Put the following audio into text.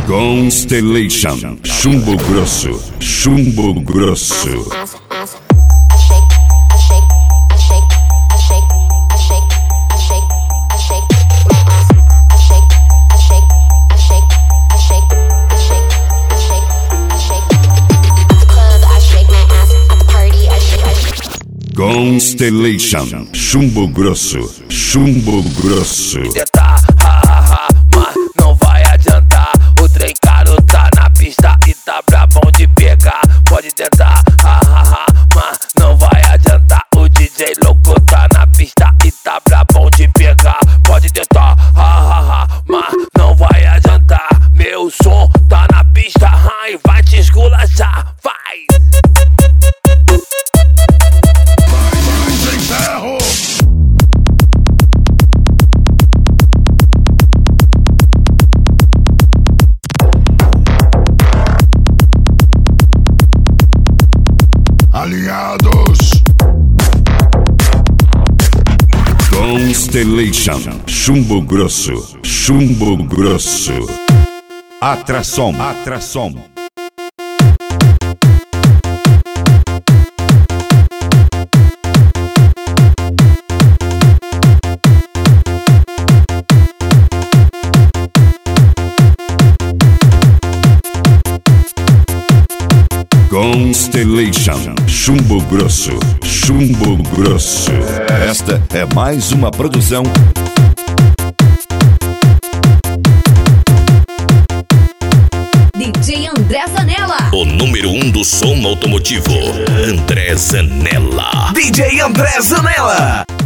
Constellation, chumbo grosso, chumbo grosso. Constellation, chumbo grosso, chumbo grosso. Tentar, mas não vai adiantar. O trem caro tá na pista e tá brabão de pegar. Pode tentar, mas não vai adiantar. O DJ louco tá na pista e tá brabão de pegar. Pode tentar, mas não vai adiantar. Meu som tá na pista e vai te esculachar, vai! Alinhados. Constellation, chumbo grosso, chumbo grosso. Atração, atração. Constellation, chumbo grosso, chumbo grosso. Esta é mais uma produção DJ André Zanella. O número 1 do som automotivo, André Zanella. DJ André Zanella.